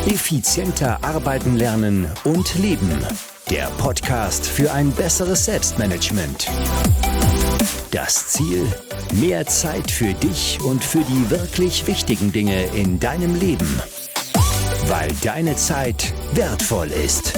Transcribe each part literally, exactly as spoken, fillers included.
Effizienter arbeiten lernen und leben. Der Podcast für ein besseres Selbstmanagement. Das Ziel? Mehr Zeit für dich und für die wirklich wichtigen Dinge in deinem Leben. Weil deine Zeit wertvoll ist.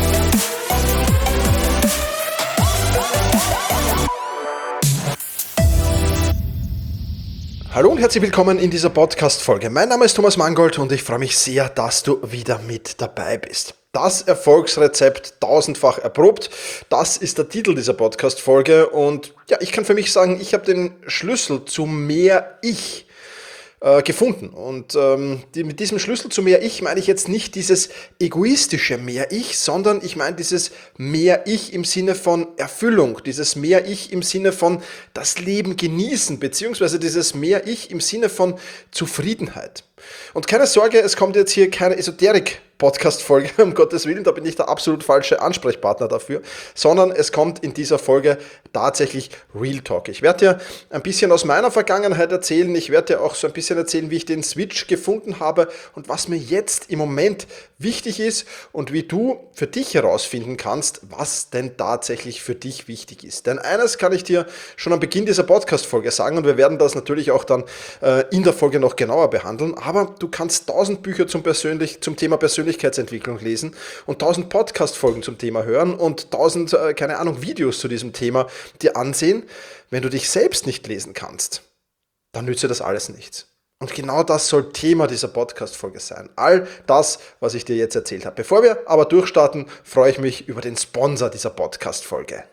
Hallo und herzlich willkommen in dieser Podcast-Folge. Mein Name ist Thomas Mangold und ich freue mich sehr, dass du wieder mit dabei bist. Das Erfolgsrezept tausendfach erprobt, das ist der Titel dieser Podcast-Folge und ja, ich kann für mich sagen, ich habe den Schlüssel zu mehr Ich äh, gefunden und ähm, die, mit diesem Schlüssel zu mehr Ich meine ich jetzt nicht dieses egoistische mehr Ich, sondern ich meine dieses mehr Ich im Sinne von Erfüllung, dieses mehr Ich im Sinne von das Leben genießen, beziehungsweise dieses mehr Ich im Sinne von Zufriedenheit. Und keine Sorge, es kommt jetzt hier keine Esoterik-Podcast-Folge, um Gottes Willen, da bin ich der absolut falsche Ansprechpartner dafür, sondern es kommt in dieser Folge tatsächlich Real Talk. Ich werde dir ein bisschen aus meiner Vergangenheit erzählen, ich werde dir auch so ein bisschen erzählen, wie ich den Switch gefunden habe und was mir jetzt im Moment wichtig ist und wie du für dich herausfinden kannst, was denn tatsächlich für dich wichtig ist. Denn eines kann ich dir schon am Beginn dieser Podcast-Folge sagen und wir werden das natürlich auch dann äh, in der Folge noch genauer behandeln, aber du kannst tausend Bücher zum, Persönlich, zum Thema Persönlichkeitsentwicklung lesen und tausend Podcast-Folgen zum Thema hören und tausend, äh, keine Ahnung, Videos zu diesem Thema dir ansehen. Wenn du dich selbst nicht lesen kannst, dann nützt dir das alles nichts. Und genau das soll Thema dieser Podcast-Folge sein. All das, was ich dir jetzt erzählt habe. Bevor wir aber durchstarten, freue ich mich über den Sponsor dieser Podcast-Folge.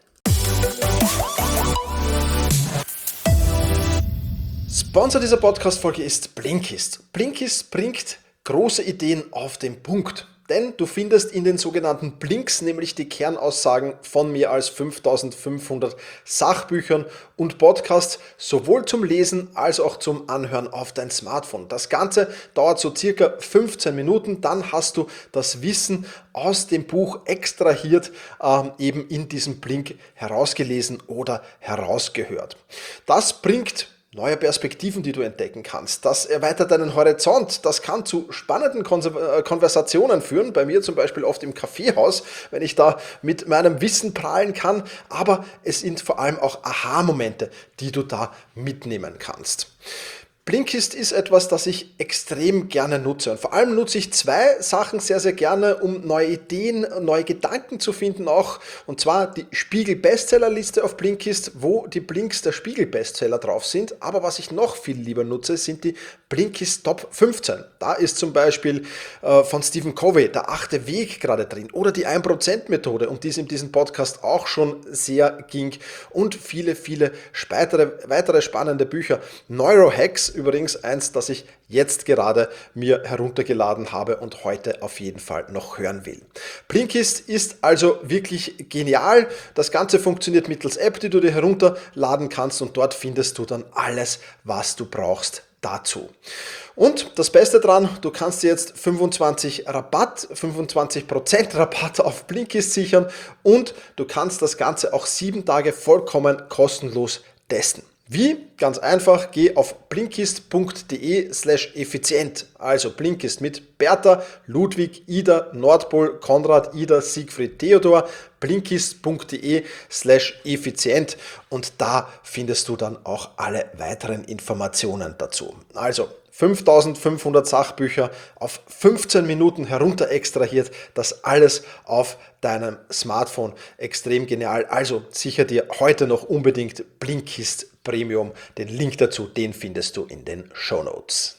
Sponsor dieser Podcast-Folge ist Blinkist. Blinkist bringt große Ideen auf den Punkt. Denn du findest in den sogenannten Blinks nämlich die Kernaussagen von mehr als fünftausendfünfhundert Sachbüchern und Podcasts, sowohl zum Lesen als auch zum Anhören auf dein Smartphone. Das Ganze dauert so circa fünfzehn Minuten, dann hast du das Wissen aus dem Buch extrahiert, ähm, eben in diesem Blink herausgelesen oder herausgehört. Das bringt neue Perspektiven, die du entdecken kannst. Das erweitert deinen Horizont. Das kann zu spannenden Konversationen führen. Bei mir zum Beispiel oft im Kaffeehaus, wenn ich da mit meinem Wissen prahlen kann. Aber es sind vor allem auch Aha-Momente, die du da mitnehmen kannst. Blinkist ist etwas, das ich extrem gerne nutze. Und vor allem nutze ich zwei Sachen sehr, sehr gerne, um neue Ideen, neue Gedanken zu finden auch. Und zwar die Spiegel-Bestsellerliste auf Blinkist, wo die Blinks der Spiegel-Bestseller drauf sind. Aber was ich noch viel lieber nutze, sind die Blinkist Top fünfzehn. Da ist zum Beispiel äh, von Stephen Covey der achte Weg gerade drin. Oder die ein Prozent Methode, um die es in diesem Podcast auch schon sehr ging. Und viele, viele weitere, weitere spannende Bücher. Neurohacks, übrigens eins, das ich jetzt gerade mir heruntergeladen habe und heute auf jeden Fall noch hören will. Blinkist ist also wirklich genial. Das Ganze funktioniert mittels App, die du dir herunterladen kannst und dort findest du dann alles, was du brauchst dazu. Und das Beste dran, du kannst dir jetzt fünfundzwanzig Rabatt, fünfundzwanzig Prozent Rabatt auf Blinkist sichern und du kannst das Ganze auch sieben Tage vollkommen kostenlos testen. Wie? Ganz einfach, geh auf blinkist.de slash effizient, also Blinkist mit Bertha, Ludwig, Ida, Nordpol, Konrad, Ida, Siegfried, Theodor, blinkist.de slash effizient und da findest du dann auch alle weiteren Informationen dazu. Also fünftausendfünfhundert Sachbücher auf fünfzehn Minuten herunter extrahiert, das alles auf deinem Smartphone. Extrem genial. Also sicher dir heute noch unbedingt Blinkist Premium. Den Link dazu, den findest du in den Shownotes.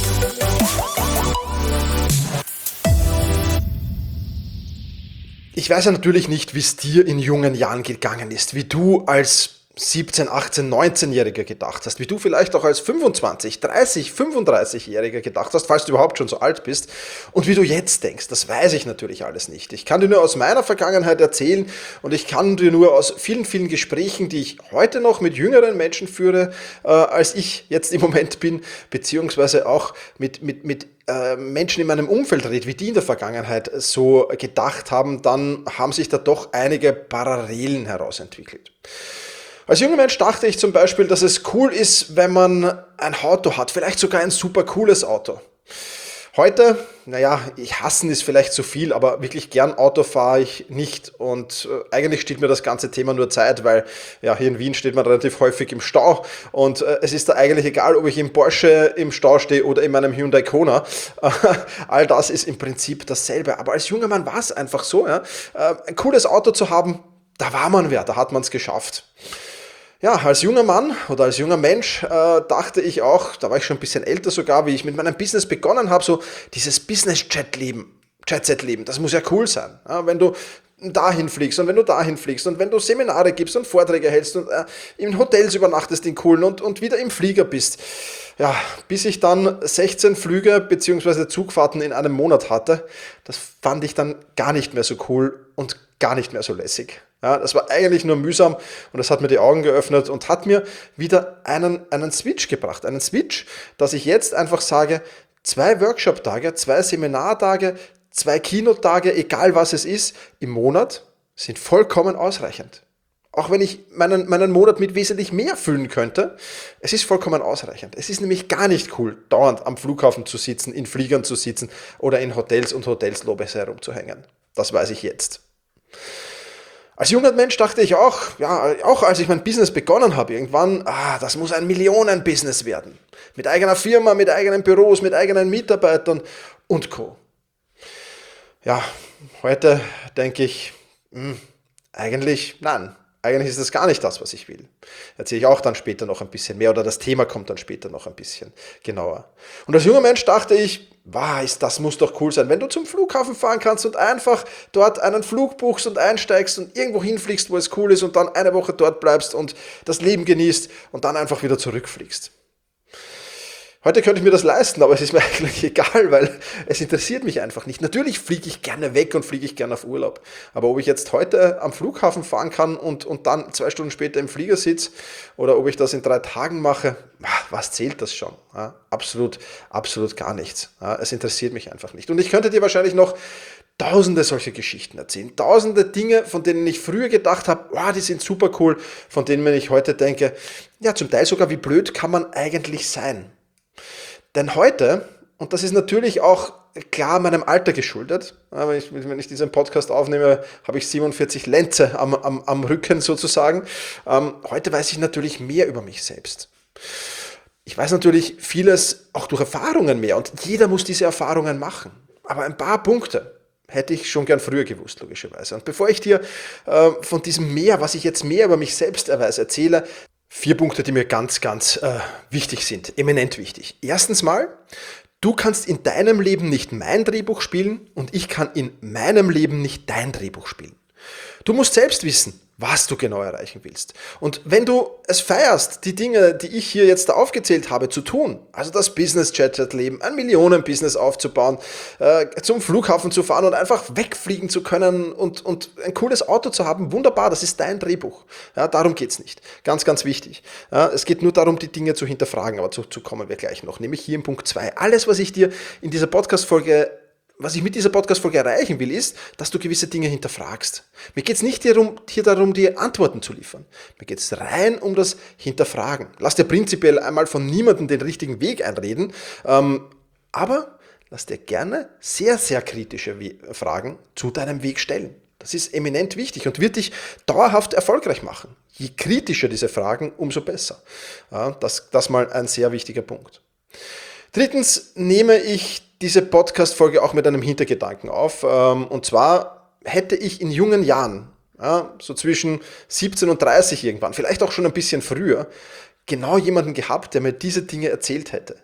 Ich weiß ja natürlich nicht, wie es dir in jungen Jahren gegangen ist, wie du als siebzehn-, achtzehn-, neunzehnjähriger gedacht hast, wie du vielleicht auch als fünfundzwanzig-, dreißig-, fünfunddreißigjähriger gedacht hast, falls du überhaupt schon so alt bist und wie du jetzt denkst, das weiß ich natürlich alles nicht. Ich kann dir nur aus meiner Vergangenheit erzählen und ich kann dir nur aus vielen, vielen Gesprächen, die ich heute noch mit jüngeren Menschen führe, äh, als ich jetzt im Moment bin, beziehungsweise auch mit, mit, mit äh, Menschen in meinem Umfeld rede, wie die in der Vergangenheit so gedacht haben, dann haben sich da doch einige Parallelen herausentwickelt. Als junger Mensch dachte ich zum Beispiel, dass es cool ist, wenn man ein Auto hat, vielleicht sogar ein super cooles Auto. Heute, naja, ich hassen ist vielleicht zu viel, aber wirklich gern Auto fahre ich nicht und äh, eigentlich steht mir das ganze Thema nur Zeit, weil ja, hier in Wien steht man relativ häufig im Stau und äh, es ist da eigentlich egal, ob ich im Porsche im Stau stehe oder in meinem Hyundai Kona. Äh, all das ist im Prinzip dasselbe, aber als junger Mann war es einfach so, ja, äh, ein cooles Auto zu haben, da war man wer, da hat man es geschafft. Ja, als junger Mann oder als junger Mensch äh, dachte ich auch, da war ich schon ein bisschen älter sogar, wie ich mit meinem Business begonnen habe, so dieses Business-Chat-Leben, Jet-Set-Leben, das muss ja cool sein. Ja, wenn du dahin fliegst und wenn du dahin fliegst und wenn du Seminare gibst und Vorträge hältst und äh, in Hotels übernachtest in coolen und, und wieder im Flieger bist. Ja, bis ich dann sechzehn Flüge bzw. Zugfahrten in einem Monat hatte, das fand ich dann gar nicht mehr so cool und gar nicht mehr so lässig. Ja, das war eigentlich nur mühsam und das hat mir die Augen geöffnet und hat mir wieder einen, einen Switch gebracht. Einen Switch, dass ich jetzt einfach sage, zwei Workshop-Tage, zwei Seminartage, zwei Keynote-Tage, egal was es ist, im Monat sind vollkommen ausreichend. Auch wenn ich meinen, meinen Monat mit wesentlich mehr füllen könnte, es ist vollkommen ausreichend. Es ist nämlich gar nicht cool, dauernd am Flughafen zu sitzen, in Fliegern zu sitzen oder in Hotels und Hotelslobbies herumzuhängen. Das weiß ich jetzt. Als junger Mensch dachte ich auch, ja, auch als ich mein Business begonnen habe, irgendwann, ah, das muss ein Millionen-Business werden. Mit eigener Firma, mit eigenen Büros, mit eigenen Mitarbeitern und Co. Ja, heute denke ich, mh, eigentlich nein. Eigentlich ist das gar nicht das, was ich will. Erzähle ich auch dann später noch ein bisschen mehr oder das Thema kommt dann später noch ein bisschen genauer. Und als junger Mensch dachte ich, was, das muss doch cool sein, wenn du zum Flughafen fahren kannst und einfach dort einen Flug buchst und einsteigst und irgendwo hinfliegst, wo es cool ist und dann eine Woche dort bleibst und das Leben genießt und dann einfach wieder zurückfliegst. Heute könnte ich mir das leisten, aber es ist mir eigentlich egal, weil es interessiert mich einfach nicht. Natürlich fliege ich gerne weg und fliege ich gerne auf Urlaub. Aber ob ich jetzt heute am Flughafen fahren kann und, und dann zwei Stunden später im Flieger sitze oder ob ich das in drei Tagen mache, was zählt das schon? Ja, absolut, absolut gar nichts. Ja, es interessiert mich einfach nicht. Und ich könnte dir wahrscheinlich noch tausende solche Geschichten erzählen. Tausende Dinge, von denen ich früher gedacht habe, wow, die sind super cool, von denen ich heute denke, ja, zum Teil sogar, wie blöd kann man eigentlich sein? Denn heute, und das ist natürlich auch klar meinem Alter geschuldet, wenn ich, wenn ich diesen Podcast aufnehme, habe ich siebenundvierzig Lenze am, am, am Rücken sozusagen. Ähm, heute weiß ich natürlich mehr über mich selbst. Ich weiß natürlich vieles auch durch Erfahrungen mehr und jeder muss diese Erfahrungen machen. Aber ein paar Punkte hätte ich schon gern früher gewusst, logischerweise. Und bevor ich dir äh, von diesem mehr, was ich jetzt mehr über mich selbst erweise, erzähle, vier Punkte, die mir ganz, ganz äh, wichtig sind, eminent wichtig. Erstens mal, du kannst in deinem Leben nicht mein Drehbuch spielen und ich kann in meinem Leben nicht dein Drehbuch spielen. Du musst selbst wissen, was du genau erreichen willst. Und wenn du es feierst, die Dinge, die ich hier jetzt aufgezählt habe, zu tun, also das Business-Jet-Leben, ein Millionen-Business aufzubauen, äh, zum Flughafen zu fahren und einfach wegfliegen zu können und, und ein cooles Auto zu haben, wunderbar, das ist dein Drehbuch. Ja, darum geht's nicht. Ganz, ganz wichtig. Ja, es geht nur darum, die Dinge zu hinterfragen, aber zu, zu kommen wir gleich noch, nämlich hier im Punkt zwei. Alles, was ich dir in dieser Podcast-Folge Was ich mit dieser Podcast-Folge erreichen will, ist, dass du gewisse Dinge hinterfragst. Mir geht es nicht hier darum, hier darum, dir Antworten zu liefern. Mir geht es rein um das Hinterfragen. Lass dir prinzipiell einmal von niemandem den richtigen Weg einreden, ähm, aber lass dir gerne sehr, sehr kritische Fragen zu deinem Weg stellen. Das ist eminent wichtig und wird dich dauerhaft erfolgreich machen. Je kritischer diese Fragen, umso besser. Ja, das, das mal ein sehr wichtiger Punkt. Drittens nehme ich diese Podcast-Folge auch mit einem Hintergedanken auf. Und zwar hätte ich in jungen Jahren, ja, so zwischen siebzehn und dreißig irgendwann, vielleicht auch schon ein bisschen früher, genau jemanden gehabt, der mir diese Dinge erzählt hätte.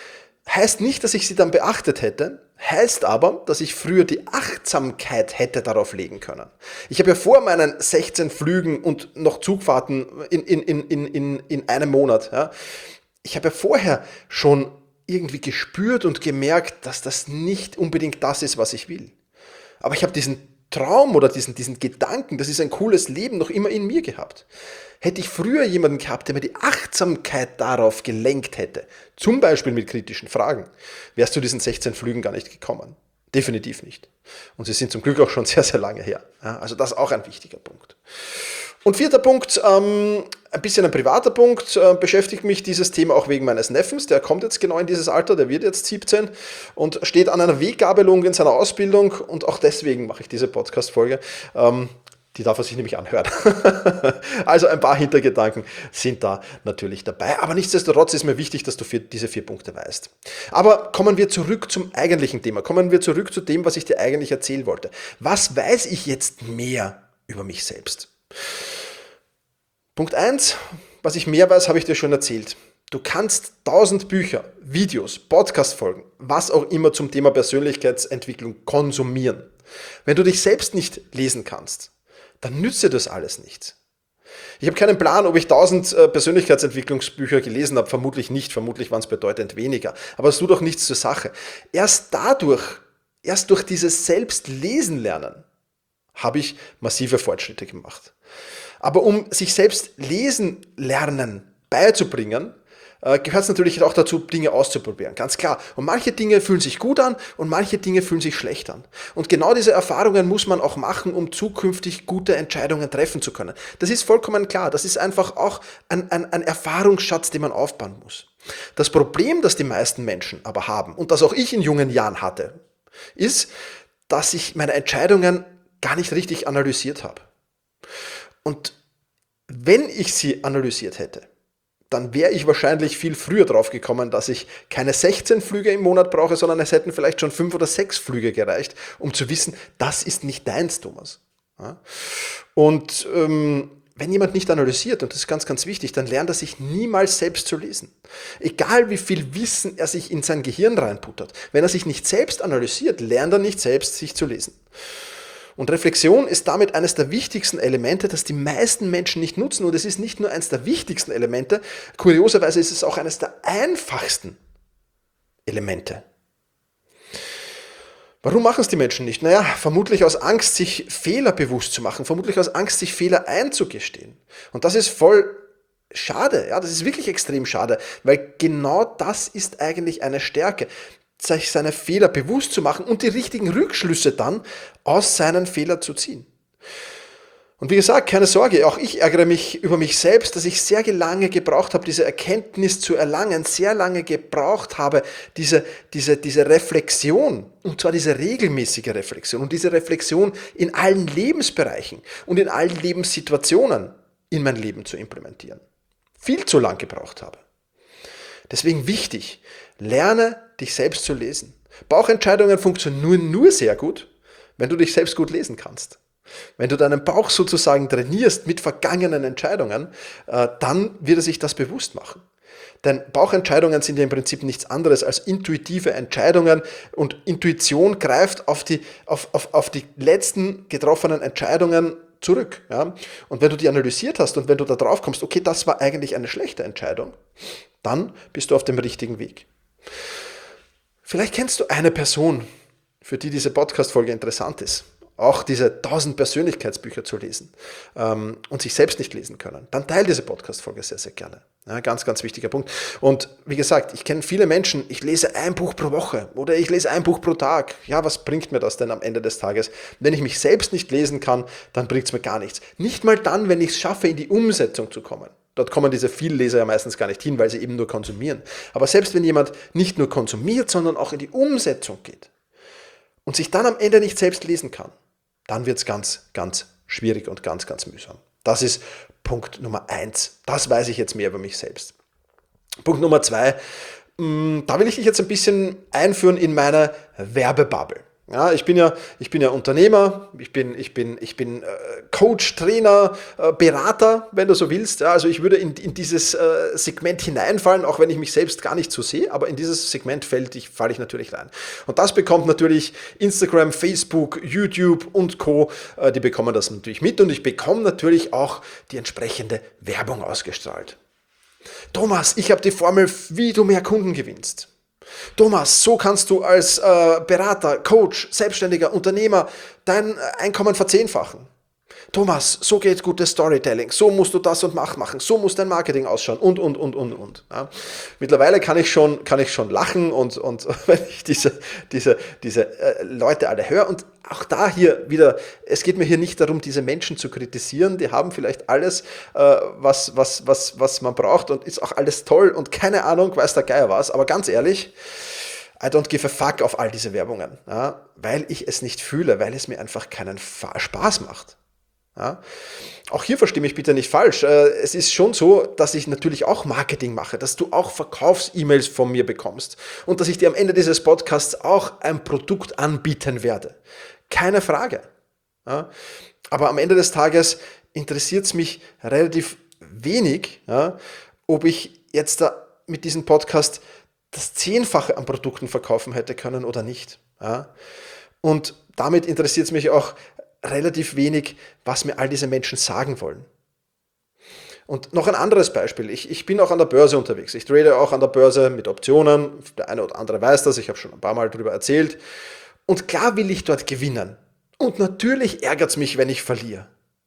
Heißt nicht, dass ich sie dann beachtet hätte, heißt aber, dass ich früher die Achtsamkeit hätte darauf legen können. Ich habe ja vor meinen sechzehn Flügen und noch Zugfahrten in, in, in, in, in einem Monat, ja, ich habe ja vorher schon irgendwie gespürt und gemerkt, dass das nicht unbedingt das ist, was ich will. Aber ich habe diesen Traum oder diesen, diesen Gedanken, das ist ein cooles Leben, noch immer in mir gehabt. Hätte ich früher jemanden gehabt, der mir die Achtsamkeit darauf gelenkt hätte, zum Beispiel mit kritischen Fragen, wärst du diesen sechzehn Flügen gar nicht gekommen. Definitiv nicht. Und sie sind zum Glück auch schon sehr, sehr lange her. Ja, also das ist auch ein wichtiger Punkt. Und vierter Punkt, ähm, ein bisschen ein privater Punkt, äh, beschäftigt mich dieses Thema auch wegen meines Neffens. Der kommt jetzt genau in dieses Alter, der wird jetzt siebzehn und steht an einer Weggabelung in seiner Ausbildung und auch deswegen mache ich diese Podcast-Folge. Ähm, Die darf er sich nämlich anhören. Also ein paar Hintergedanken sind da natürlich dabei. Aber nichtsdestotrotz ist mir wichtig, dass du für diese vier Punkte weißt. Aber kommen wir zurück zum eigentlichen Thema. Kommen wir zurück zu dem, was ich dir eigentlich erzählen wollte. Was weiß ich jetzt mehr über mich selbst? Punkt eins, was ich mehr weiß, habe ich dir schon erzählt. Du kannst tausend Bücher, Videos, Podcast-Folgen, was auch immer zum Thema Persönlichkeitsentwicklung konsumieren. Wenn du dich selbst nicht lesen kannst, dann nützt dir das alles nichts. Ich habe keinen Plan, ob ich tausend äh, Persönlichkeitsentwicklungsbücher gelesen habe. Vermutlich nicht, vermutlich waren es bedeutend weniger. Aber es tut doch nichts zur Sache. Erst dadurch, erst durch dieses Selbstlesen lernen, habe ich massive Fortschritte gemacht. Aber um sich selbst lesen lernen beizubringen, gehört es natürlich auch dazu, Dinge auszuprobieren, ganz klar. Und manche Dinge fühlen sich gut an und manche Dinge fühlen sich schlecht an. Und genau diese Erfahrungen muss man auch machen, um zukünftig gute Entscheidungen treffen zu können. Das ist vollkommen klar. Das ist einfach auch ein, ein, ein Erfahrungsschatz, den man aufbauen muss. Das Problem, das die meisten Menschen aber haben und das auch ich in jungen Jahren hatte, ist, dass ich meine Entscheidungen gar nicht richtig analysiert habe. Und wenn ich sie analysiert hätte, dann wäre ich wahrscheinlich viel früher drauf gekommen, dass ich keine sechzehn Flüge im Monat brauche, sondern es hätten vielleicht schon fünf oder sechs Flüge gereicht, um zu wissen, das ist nicht deins, Thomas. Ja? Und ähm, wenn jemand nicht analysiert, und das ist ganz, ganz wichtig, dann lernt er sich niemals selbst zu lesen. Egal wie viel Wissen er sich in sein Gehirn reinputtert. Wenn er sich nicht selbst analysiert, lernt er nicht selbst, sich zu lesen. Und Reflexion ist damit eines der wichtigsten Elemente, das die meisten Menschen nicht nutzen. Und es ist nicht nur eines der wichtigsten Elemente, kurioserweise ist es auch eines der einfachsten Elemente. Warum machen es die Menschen nicht? Naja, vermutlich aus Angst, sich Fehler bewusst zu machen, vermutlich aus Angst, sich Fehler einzugestehen. Und das ist voll schade, ja, das ist wirklich extrem schade, weil genau das ist eigentlich eine Stärke, sich seine Fehler bewusst zu machen und die richtigen Rückschlüsse dann aus seinen Fehlern zu ziehen. Und wie gesagt, keine Sorge, auch ich ärgere mich über mich selbst, dass ich sehr lange gebraucht habe, diese Erkenntnis zu erlangen, sehr lange gebraucht habe, diese, diese, diese Reflexion, und zwar diese regelmäßige Reflexion und diese Reflexion in allen Lebensbereichen und in allen Lebenssituationen in mein Leben zu implementieren. Viel zu lang gebraucht habe. Deswegen wichtig, lerne dich selbst zu lesen. Bauchentscheidungen funktionieren nur sehr gut, wenn du dich selbst gut lesen kannst. Wenn du deinen Bauch sozusagen trainierst mit vergangenen Entscheidungen, dann wird er sich das bewusst machen. Denn Bauchentscheidungen sind ja im Prinzip nichts anderes als intuitive Entscheidungen und Intuition greift auf die, auf, auf, auf die letzten getroffenen Entscheidungen zurück. Ja? Und wenn du die analysiert hast und wenn du da drauf kommst, okay, das war eigentlich eine schlechte Entscheidung, dann bist du auf dem richtigen Weg. Vielleicht kennst du eine Person, für die diese Podcast-Folge interessant ist, auch diese tausend Persönlichkeitsbücher zu lesen ähm, und sich selbst nicht lesen können. Dann teile diese Podcast-Folge sehr, sehr gerne. Ja, ganz, ganz wichtiger Punkt. Und wie gesagt, ich kenne viele Menschen, ich lese ein Buch pro Woche oder ich lese ein Buch pro Tag. Ja, was bringt mir das denn am Ende des Tages? Wenn ich mich selbst nicht lesen kann, dann bringt es mir gar nichts. Nicht mal dann, wenn ich es schaffe, in die Umsetzung zu kommen. Dort kommen diese Vielleser ja meistens gar nicht hin, weil sie eben nur konsumieren. Aber selbst wenn jemand nicht nur konsumiert, sondern auch in die Umsetzung geht und sich dann am Ende nicht selbst lesen kann, dann wird es ganz, ganz schwierig und ganz, ganz mühsam. Das ist Punkt Nummer eins. Das weiß ich jetzt mehr über mich selbst. Punkt Nummer zwei, da will ich dich jetzt ein bisschen einführen in meine Werbebubble. Ja, ich bin ja, ich bin ja Unternehmer, ich bin, ich bin, ich bin äh, Coach, Trainer, äh, Berater, wenn du so willst. Ja, also ich würde in, in dieses äh, Segment hineinfallen, auch wenn ich mich selbst gar nicht so sehe, aber in dieses Segment fällt ich, falle ich natürlich rein. Und das bekommt natürlich Instagram, Facebook, YouTube und Co., äh, die bekommen das natürlich mit und ich bekomme natürlich auch die entsprechende Werbung ausgestrahlt. Thomas, ich habe die Formel, wie du mehr Kunden gewinnst. Thomas, so kannst du als äh, Berater, Coach, Selbstständiger, Unternehmer dein Einkommen verzehnfachen. Thomas, so geht gutes Storytelling, so musst du das und mach machen, so muss dein Marketing ausschauen und, und, und, und, und. Ja. Mittlerweile kann ich schon, kann ich schon lachen und, und wenn ich diese, diese, diese äh, Leute alle höre und auch da hier wieder, es geht mir hier nicht darum, diese Menschen zu kritisieren, die haben vielleicht alles, äh, was, was, was, was man braucht und ist auch alles toll und keine Ahnung, weiß der Geier was, aber ganz ehrlich, I don't give a fuck auf all diese Werbungen, ja, weil ich es nicht fühle, weil es mir einfach keinen Spaß macht. Ja. Auch hier verstehe mich bitte nicht falsch. Es ist schon so, dass ich natürlich auch Marketing mache, dass du auch Verkaufs-E-Mails von mir bekommst und dass ich dir am Ende dieses Podcasts auch ein Produkt anbieten werde. Keine Frage. Ja. Aber am Ende des Tages interessiert es mich relativ wenig, ja, ob ich jetzt da mit diesem Podcast das Zehnfache an Produkten verkaufen hätte können oder nicht. Ja. Und damit interessiert es mich auch relativ wenig, was mir all diese Menschen sagen wollen. Und noch ein anderes Beispiel. Ich, ich bin auch an der Börse unterwegs. Ich trade auch an der Börse mit Optionen. Der eine oder andere weiß das. Ich habe schon ein paar Mal darüber erzählt. Und klar will ich dort gewinnen. Und natürlich ärgert es mich, wenn ich verliere.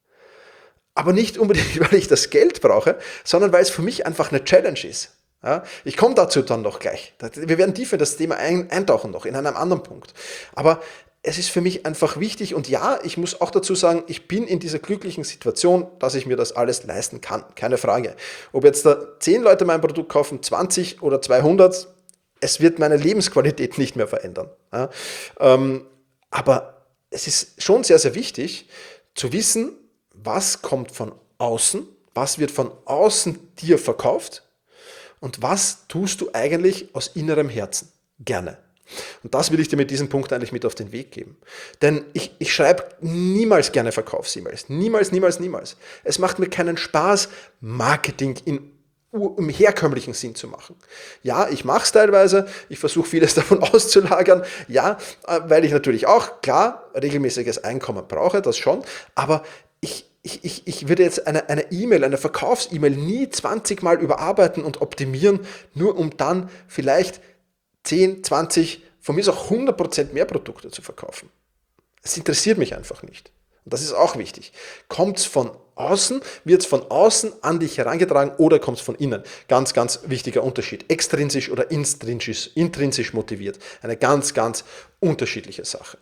Aber nicht unbedingt, weil ich das Geld brauche, sondern weil es für mich einfach eine Challenge ist. Ja, ich komme dazu dann noch gleich. Wir werden tiefer in das Thema eintauchen noch, in einem anderen Punkt. Aber es ist für mich einfach wichtig und ja, ich muss auch dazu sagen, ich bin in dieser glücklichen Situation, dass ich mir das alles leisten kann. Keine Frage. Ob jetzt da zehn Leute mein Produkt kaufen, zwanzig oder zweihundert, es wird meine Lebensqualität nicht mehr verändern. Ja, ähm, aber es ist schon sehr, sehr wichtig zu wissen, was kommt von außen, was wird von außen dir verkauft, und was tust du eigentlich aus innerem Herzen gerne? Und das will ich dir mit diesem Punkt eigentlich mit auf den Weg geben. Denn ich, ich schreibe niemals gerne Verkaufs-E-Mails. Niemals, niemals, niemals. Es macht mir keinen Spaß, Marketing in, im herkömmlichen Sinn zu machen. Ja, ich mache es teilweise. Ich versuche vieles davon auszulagern. Ja, weil ich natürlich auch, klar, regelmäßiges Einkommen brauche, das schon. Aber ich Ich, ich, ich würde jetzt eine eine E-Mail, eine Verkaufs-E-Mail nie zwanzig Mal überarbeiten und optimieren, nur um dann vielleicht zehn, zwanzig, von mir ist auch hundert Prozent mehr Produkte zu verkaufen. Es interessiert mich einfach nicht. Und das ist auch wichtig. Kommt es von außen, wird es von außen an dich herangetragen oder kommt es von innen? Ganz, ganz wichtiger Unterschied. Extrinsisch oder intrinsisch, intrinsisch motiviert. Eine ganz, ganz unterschiedliche Sache.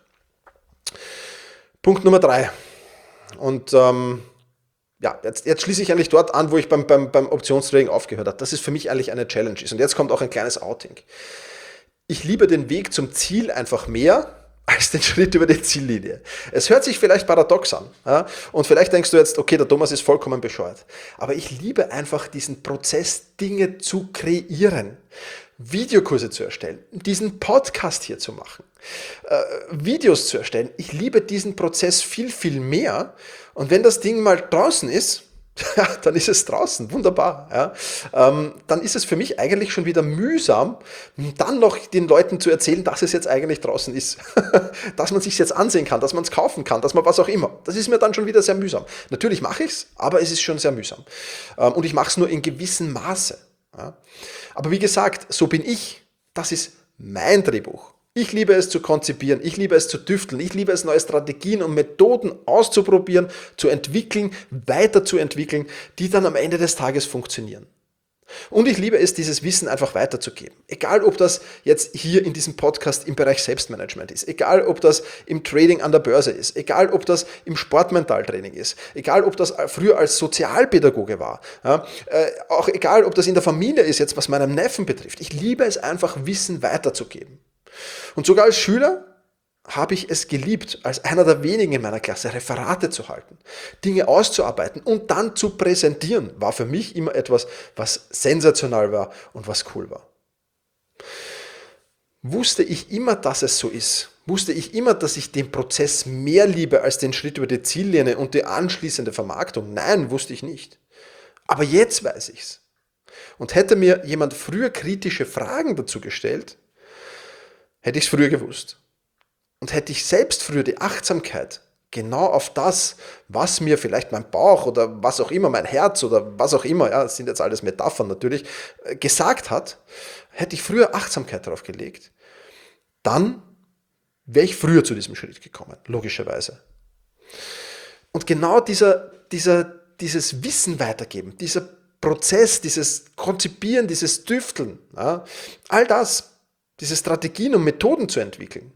Punkt Nummer drei. Und ähm, ja, jetzt, jetzt schließe ich eigentlich dort an, wo ich beim, beim, beim Optionstrading aufgehört habe. Das ist für mich eigentlich eine Challenge ist. Und jetzt kommt auch ein kleines Outing. Ich liebe den Weg zum Ziel einfach mehr als den Schritt über die Ziellinie. Es hört sich vielleicht paradox an. Ja? Und vielleicht denkst du jetzt, okay, der Thomas ist vollkommen bescheuert. Aber ich liebe einfach diesen Prozess, Dinge zu kreieren. Videokurse zu erstellen, diesen Podcast hier zu machen, äh, Videos zu erstellen. Ich liebe diesen Prozess viel, viel mehr. Und wenn das Ding mal draußen ist, ja, dann ist es draußen, wunderbar. Ja. Ähm, dann ist es für mich eigentlich schon wieder mühsam, dann noch den Leuten zu erzählen, dass es jetzt eigentlich draußen ist. Dass man es sich jetzt ansehen kann, dass man es kaufen kann, dass man was auch immer. Das ist mir dann schon wieder sehr mühsam. Natürlich mache ich es, aber es ist schon sehr mühsam. Ähm, und ich mache es nur in gewissem Maße. Ja. Aber wie gesagt, so bin ich. Das ist mein Drehbuch. Ich liebe es zu konzipieren, ich liebe es zu tüfteln, ich liebe es, neue Strategien und Methoden auszuprobieren, zu entwickeln, weiterzuentwickeln, die dann am Ende des Tages funktionieren. Und ich liebe es, dieses Wissen einfach weiterzugeben. Egal, ob das jetzt hier in diesem Podcast im Bereich Selbstmanagement ist, egal, ob das im Trading an der Börse ist, egal, ob das im Sportmentaltraining ist, egal, ob das früher als Sozialpädagoge war, ja, äh, auch egal, ob das in der Familie ist, jetzt was meinen Neffen betrifft. Ich liebe es einfach, Wissen weiterzugeben. Und sogar als Schüler habe ich es geliebt, als einer der wenigen in meiner Klasse Referate zu halten, Dinge auszuarbeiten und dann zu präsentieren, war für mich immer etwas, was sensationell war und was cool war. Wusste ich immer, dass es so ist? Wusste ich immer, dass ich den Prozess mehr liebe als den Schritt über die Ziellinie und die anschließende Vermarktung? Nein, wusste ich nicht. Aber jetzt weiß ich es. Und hätte mir jemand früher kritische Fragen dazu gestellt, hätte ich es früher gewusst. Und hätte ich selbst früher die Achtsamkeit genau auf das, was mir vielleicht mein Bauch oder was auch immer, mein Herz oder was auch immer, ja, das sind jetzt alles Metaphern natürlich, gesagt hat, hätte ich früher Achtsamkeit darauf gelegt, dann wäre ich früher zu diesem Schritt gekommen, logischerweise. Und genau dieser, dieser, dieses Wissen weitergeben, dieser Prozess, dieses Konzipieren, dieses Tüfteln, ja, all das, diese Strategien und Methoden zu entwickeln,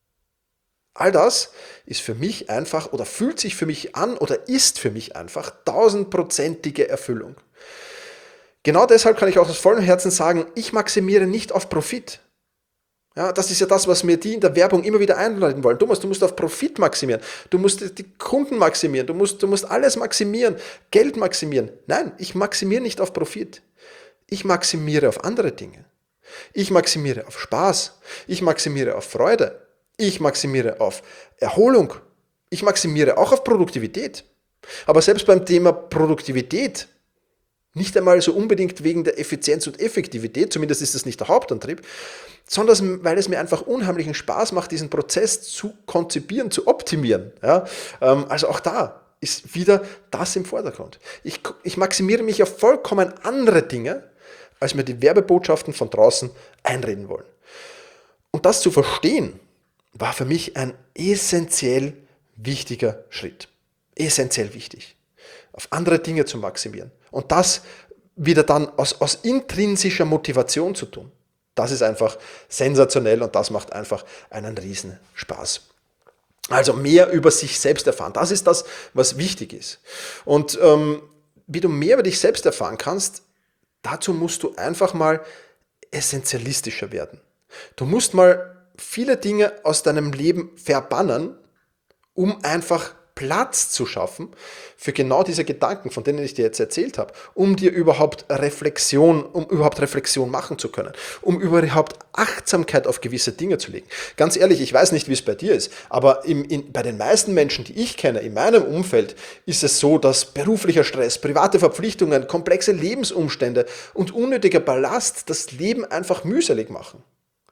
all das ist für mich einfach oder fühlt sich für mich an oder ist für mich einfach tausendprozentige Erfüllung. Genau deshalb kann ich auch aus vollem Herzen sagen, ich maximiere nicht auf Profit. Ja, das ist ja das, was mir die in der Werbung immer wieder einleiten wollen. Thomas, du musst auf Profit maximieren, du musst die Kunden maximieren, du musst, du musst alles maximieren, Geld maximieren. Nein, ich maximiere nicht auf Profit. Ich maximiere auf andere Dinge. Ich maximiere auf Spaß, ich maximiere auf Freude, ich maximiere auf Erholung, ich maximiere auch auf Produktivität. Aber selbst beim Thema Produktivität, nicht einmal so unbedingt wegen der Effizienz und Effektivität, zumindest ist das nicht der Hauptantrieb, sondern weil es mir einfach unheimlichen Spaß macht, diesen Prozess zu konzipieren, zu optimieren. Ja, also auch da ist wieder das im Vordergrund. Ich, ich maximiere mich auf vollkommen andere Dinge, als mir die Werbebotschaften von draußen einreden wollen. Und das zu verstehen, war für mich ein essentiell wichtiger Schritt. Essentiell wichtig. Auf andere Dinge zu maximieren. Und das wieder dann aus, aus intrinsischer Motivation zu tun. Das ist einfach sensationell und das macht einfach einen riesen Spaß. Also mehr über sich selbst erfahren. Das ist das, was wichtig ist. Und ähm, wie du mehr über dich selbst erfahren kannst, dazu musst du einfach mal essentialistischer werden. Du musst mal viele Dinge aus deinem Leben verbannen, um einfach Platz zu schaffen für genau diese Gedanken, von denen ich dir jetzt erzählt habe, um dir überhaupt Reflexion, um überhaupt Reflexion machen zu können, um überhaupt Achtsamkeit auf gewisse Dinge zu legen. Ganz ehrlich, ich weiß nicht, wie es bei dir ist, aber im, in, bei den meisten Menschen, die ich kenne, in meinem Umfeld, ist es so, dass beruflicher Stress, private Verpflichtungen, komplexe Lebensumstände und unnötiger Ballast das Leben einfach mühselig machen.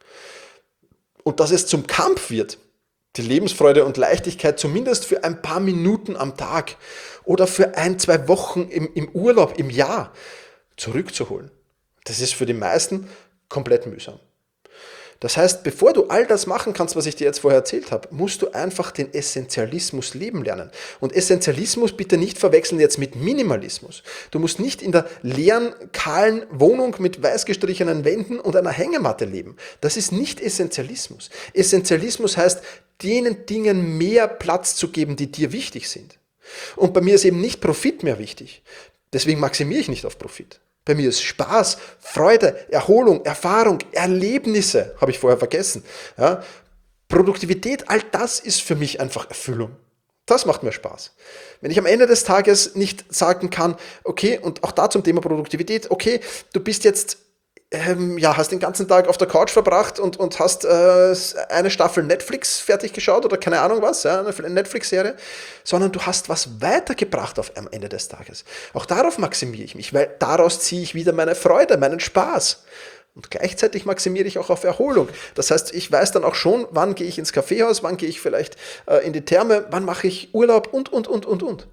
Und dass es zum Kampf wird, die Lebensfreude und Leichtigkeit zumindest für ein paar Minuten am Tag oder für ein, zwei Wochen im, im Urlaub im Jahr zurückzuholen. Das ist für die meisten komplett mühsam. Das heißt, bevor du all das machen kannst, was ich dir jetzt vorher erzählt habe, musst du einfach den Essentialismus leben lernen. Und Essentialismus bitte nicht verwechseln jetzt mit Minimalismus. Du musst nicht in der leeren, kahlen Wohnung mit weiß gestrichenen Wänden und einer Hängematte leben. Das ist nicht Essentialismus. Essentialismus heißt, denen Dingen mehr Platz zu geben, die dir wichtig sind. Und bei mir ist eben nicht Profit mehr wichtig. Deswegen maximiere ich nicht auf Profit. Bei mir ist Spaß, Freude, Erholung, Erfahrung, Erlebnisse, habe ich vorher vergessen. Ja, Produktivität, all das ist für mich einfach Erfüllung. Das macht mir Spaß. Wenn ich am Ende des Tages nicht sagen kann, okay, und auch da zum Thema Produktivität, okay, du bist jetzt, ähm, ja, hast den ganzen Tag auf der Couch verbracht und, und hast äh, eine Staffel Netflix fertig geschaut oder keine Ahnung was, ja, eine Netflix-Serie, sondern du hast was weitergebracht auf, am Ende des Tages. Auch darauf maximiere ich mich, weil daraus ziehe ich wieder meine Freude, meinen Spaß. Und gleichzeitig maximiere ich auch auf Erholung. Das heißt, ich weiß dann auch schon, wann gehe ich ins Kaffeehaus, wann gehe ich vielleicht äh, in die Therme, wann mache ich Urlaub und, und, und, und, und.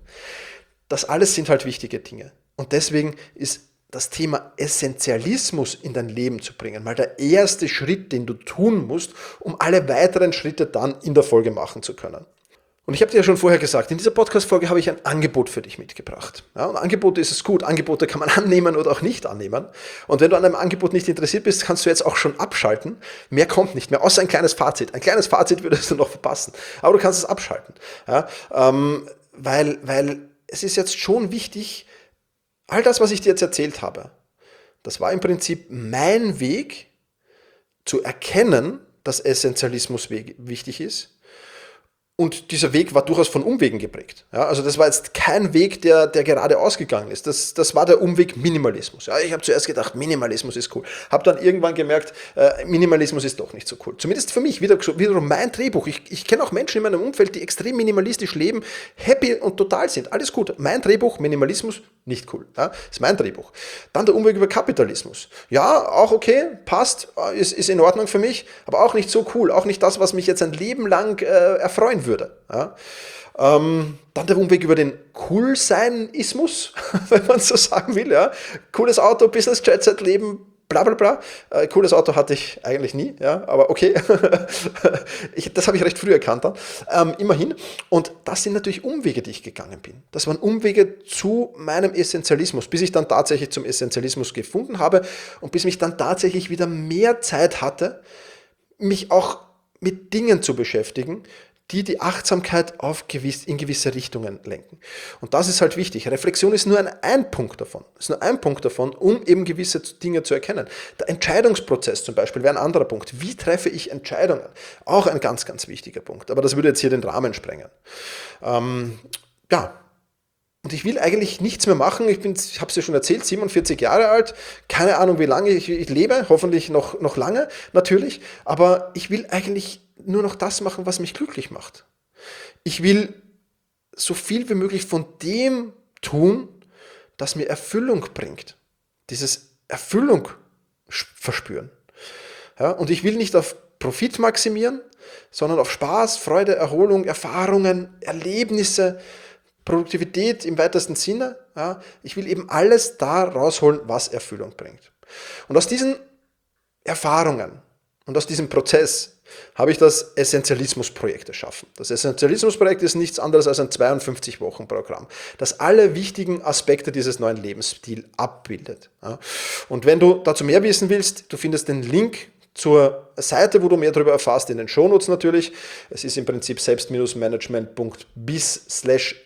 Das alles sind halt wichtige Dinge. Und deswegen ist das Thema Essentialismus in dein Leben zu bringen, mal der erste Schritt, den du tun musst, um alle weiteren Schritte dann in der Folge machen zu können. Und ich habe dir ja schon vorher gesagt, in dieser Podcast-Folge habe ich ein Angebot für dich mitgebracht. Ja, und Angebote ist es gut. Angebote kann man annehmen oder auch nicht annehmen. Und wenn du an einem Angebot nicht interessiert bist, kannst du jetzt auch schon abschalten. Mehr kommt nicht mehr, außer ein kleines Fazit. Ein kleines Fazit würdest du noch verpassen. Aber du kannst es abschalten. Ja, ähm, weil, weil es ist jetzt schon wichtig, all das, was ich dir jetzt erzählt habe, das war im Prinzip mein Weg zu erkennen, dass Essentialismus wichtig ist. Und dieser Weg war durchaus von Umwegen geprägt. Ja, also das war jetzt kein Weg, der, der gerade ausgegangen ist. Das, das war der Umweg Minimalismus. Ja, ich habe zuerst gedacht, Minimalismus ist cool. Habe dann irgendwann gemerkt, äh, Minimalismus ist doch nicht so cool. Zumindest für mich, wieder, wiederum mein Drehbuch. Ich, ich kenne auch Menschen in meinem Umfeld, die extrem minimalistisch leben, happy und total sind. Alles gut. Mein Drehbuch, Minimalismus, nicht cool. Ja, ist mein Drehbuch. Dann der Umweg über Kapitalismus. Ja, auch okay, passt, ist, ist in Ordnung für mich, aber auch nicht so cool. Auch nicht das, was mich jetzt ein Leben lang äh, erfreuen würde. Ja. Ähm, dann der Umweg über den Coolseinismus, wenn man so sagen will. Ja. Cooles Auto, Business Jet Set Leben, bla bla bla. Äh, cooles Auto hatte ich eigentlich nie, ja, aber okay. ich, das habe ich recht früh erkannt dann. Ähm, immerhin. Und das sind natürlich Umwege, die ich gegangen bin. Das waren Umwege zu meinem Essentialismus, bis ich dann tatsächlich zum Essentialismus gefunden habe und bis mich dann tatsächlich wieder mehr Zeit hatte, mich auch mit Dingen zu beschäftigen, die die Achtsamkeit auf gewiss, in gewisse Richtungen lenken. Und das ist halt wichtig. Reflexion ist nur ein, ein Punkt davon. Ist nur ein Punkt davon, um eben gewisse Dinge zu erkennen. Der Entscheidungsprozess zum Beispiel wäre ein anderer Punkt. Wie treffe ich Entscheidungen? Auch ein ganz, ganz wichtiger Punkt. Aber das würde jetzt hier den Rahmen sprengen. Ähm, ja. Und ich will eigentlich nichts mehr machen. Ich, bin, ich habe es ja schon erzählt, siebenundvierzig Jahre alt. Keine Ahnung, wie lange ich, ich lebe. Hoffentlich noch, noch lange, natürlich. Aber ich will eigentlich nur noch das machen, was mich glücklich macht. Ich will so viel wie möglich von dem tun, das mir Erfüllung bringt. Dieses Erfüllung verspüren. Ja, und ich will nicht auf Profit maximieren, sondern auf Spaß, Freude, Erholung, Erfahrungen, Erlebnisse, Produktivität im weitesten Sinne. Ja, ich will eben alles da rausholen, was Erfüllung bringt. Und aus diesen Erfahrungen und aus diesem Prozess habe ich das Essentialismus-Projekt erschaffen. Das Essentialismus-Projekt ist nichts anderes als ein zweiundfünfzig-Wochen-Programm, das alle wichtigen Aspekte dieses neuen Lebensstils abbildet. Und wenn du dazu mehr wissen willst, du findest den Link zur Seite, wo du mehr darüber erfährst, in den Shownotes natürlich. Es ist im Prinzip selbst-management.bis slash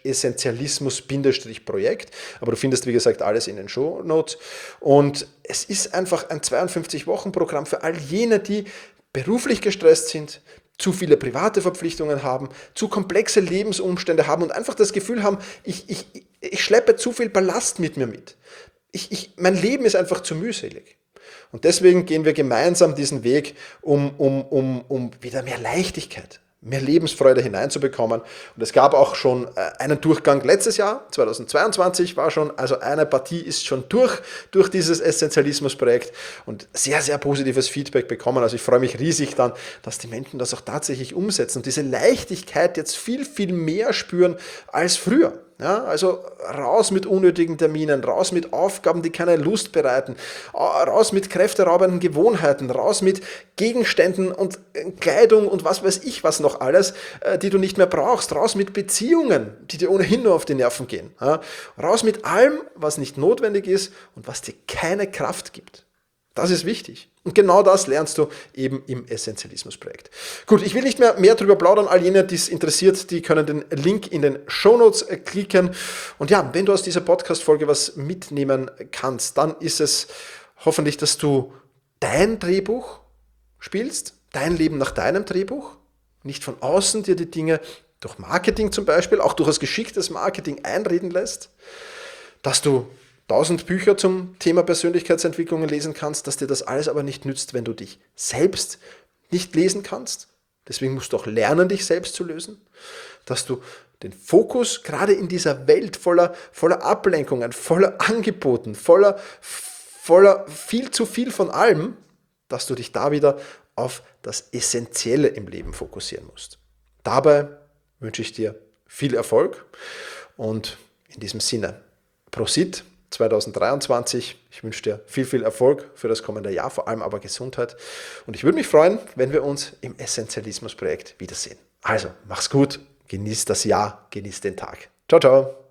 essentialismus-projekt, aber du findest, wie gesagt, alles in den Shownotes. Und es ist einfach ein zweiundfünfzig-Wochen-Programm für all jene, die beruflich gestresst sind, zu viele private Verpflichtungen haben, zu komplexe Lebensumstände haben und einfach das Gefühl haben, ich, ich, ich schleppe zu viel Ballast mit mir mit. Ich, ich, mein Leben ist einfach zu mühselig. Und deswegen gehen wir gemeinsam diesen Weg, um, um, um, um wieder mehr Leichtigkeit, mehr Lebensfreude hineinzubekommen. Und es gab auch schon einen Durchgang letztes Jahr, zweitausendzweiundzwanzig war schon, also eine Partie ist schon durch, durch dieses Essentialismus-Projekt und sehr, sehr positives Feedback bekommen. Also ich freue mich riesig dann, dass die Menschen das auch tatsächlich umsetzen und diese Leichtigkeit jetzt viel, viel mehr spüren als früher. Ja, also raus mit unnötigen Terminen, raus mit Aufgaben, die keine Lust bereiten, raus mit kräfteraubenden Gewohnheiten, raus mit Gegenständen und Kleidung und was weiß ich was noch alles, die du nicht mehr brauchst, raus mit Beziehungen, die dir ohnehin nur auf die Nerven gehen, ja, raus mit allem, was nicht notwendig ist und was dir keine Kraft gibt. Das ist wichtig. Und genau das lernst du eben im Essentialismus-Projekt. Gut, ich will nicht mehr mehr darüber plaudern. All jene, die es interessiert, die können den Link in den Shownotes klicken. Und ja, wenn du aus dieser Podcast-Folge was mitnehmen kannst, dann ist es hoffentlich, dass du dein Drehbuch spielst, dein Leben nach deinem Drehbuch, nicht von außen dir die Dinge durch Marketing zum Beispiel, auch durch das geschicktes Marketing einreden lässt, dass du tausend Bücher zum Thema Persönlichkeitsentwicklung lesen kannst, dass dir das alles aber nicht nützt, wenn du dich selbst nicht lesen kannst. Deswegen musst du auch lernen, dich selbst zu lösen. Dass du den Fokus gerade in dieser Welt voller, voller Ablenkungen, voller Angeboten, voller, voller viel zu viel von allem, dass du dich da wieder auf das Essentielle im Leben fokussieren musst. Dabei wünsche ich dir viel Erfolg und in diesem Sinne, Prosit zweitausenddreiundzwanzig. Ich wünsche dir viel, viel Erfolg für das kommende Jahr, vor allem aber Gesundheit. Und ich würde mich freuen, wenn wir uns im Essentialismus-Projekt wiedersehen. Also, mach's gut, genieß das Jahr, genieß den Tag. Ciao, ciao.